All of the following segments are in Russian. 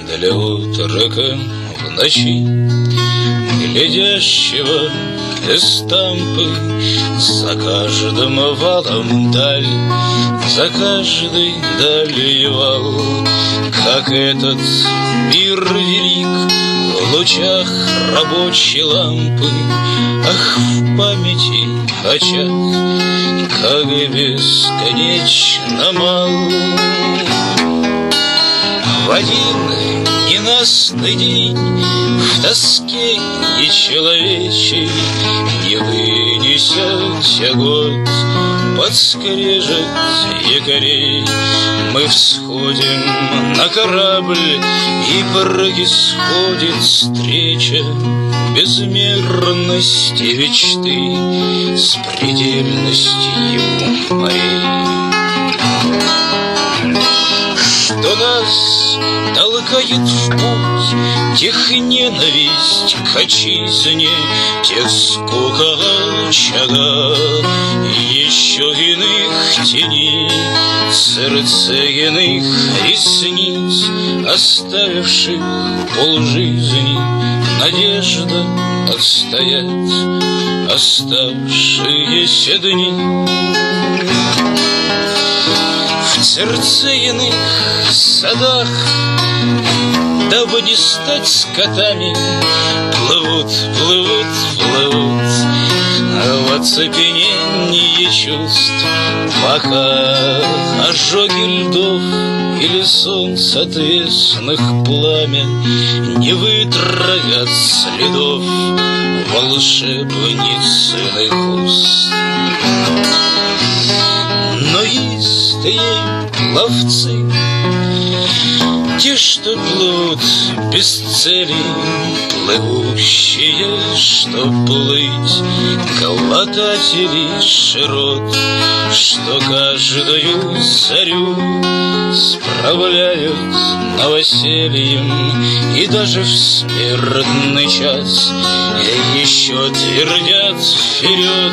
для утрока в ночи, глядящего из тампы за каждым валом даль, за каждой далью вал, как этот мир велик в лучах рабочей лампы. Ах, в памяти очаг, как бесконечно мал. В один ненастный день в тоске нечеловечей, не вынеся тягот под скрежет якорей, мы всходим на корабль, и происходит встреча безмерности мечты с предельностью морей. Что нас толкает в путь, тех ненависть к отчизне, тех скука очага, еще иных теней, сердцеиных ресниц, оставивших полжизни, надежда отстоять оставшиеся дни. В сердцеиных садах, дабы не стать скотами, плывут, плывут, плывут в оцепенении чувств, пока ожоги льдов или солнц отвесных пламя не вытравят следов волшебницыных уст. Но истые пловцы, те, что плывут без цели, плывущие, чтоб плыть, глотатели широт, что каждую зарю справляют новосельем, и даже в смертный час еще твердят вперед.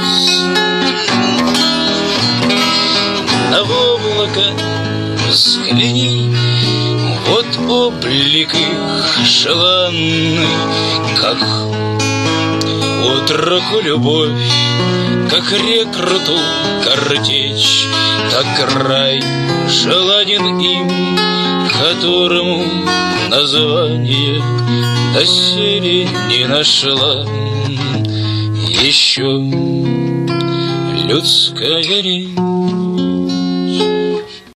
На облако взгляни, вот облик их желанный, как отроку любовь, как рекруту картечь, так край желанен им, которому название доселе не нашла еще людская речь.